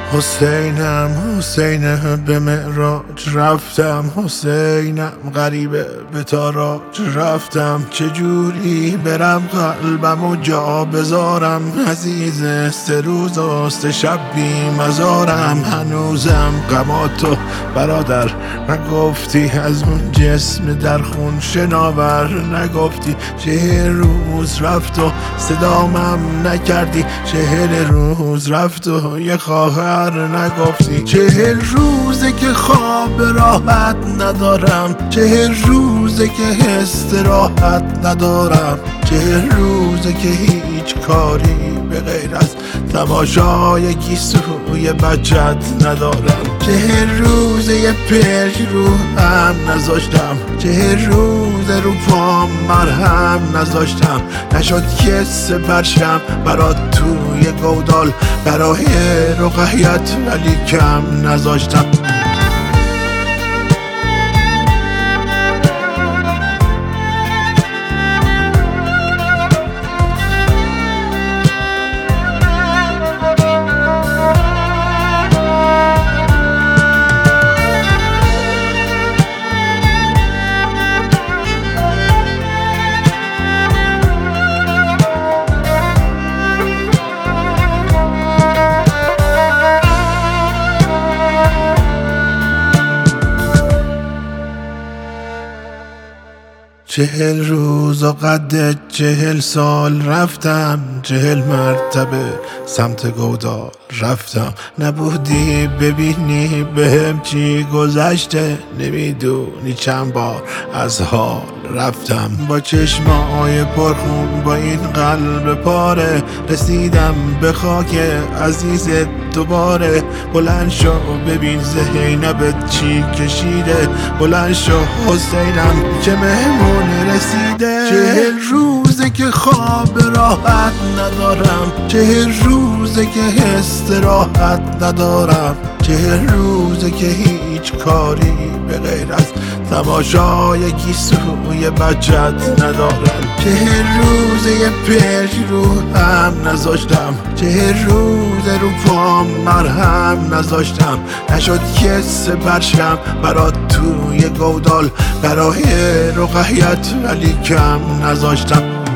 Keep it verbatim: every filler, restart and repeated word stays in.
حسینم حسینم به معراج رفتم، حسینم غریبه به تاراج رفتم. چجوری برم قلبم و جا بذارم، عزیز سه روز و سه شب بی مزارم. هنوزم غماتو برادر نگفتی، از اون جسم در خون شناور نگفتی. چهل روز رفت و صدامم نکردی، چهل روز رفت و یه خواهر نگفتی. چهل روزه که خواب راحت ندارم، چهل روزه که استراحت ندارم، چهل روزه که هیچ کاری به غیر از تماشای گیسوی بچت ندارم. چهل روزه یه پرش رو هم نذاشتم، چهل روزه رو پام مرهم نذاشتم. نشد که سپرشم برات توی گودال، برای رقیت ولی کم نذاشتم. چهل روز و قد چهل سال رفتم، چهل مرتبه سمت گودال رفتم. نبودی ببینی بهم چی گذشته، نمیدونی چند بار از حال رفتم. با چشمای پرخون با این قلب پاره، رسیدم به خاک عزیزت دوباره. بلند شو ببین زینبت چی کشیده، بلند شو حسینم که مهمون رسیده. چهل روزه که خواب راحت ندارم، چهل روزه که استراحت ندارم، چهل روزه که هیچ کاری به غیر از تماشای گیسوی بچت ندارم. چهل روزه یه پرش رو هم نذاشتم، چهل روزه رو پام مرهم نذاشتم. نشد که سپرشم برات توی گودال، برای رقیت ولی کم نذاشتم.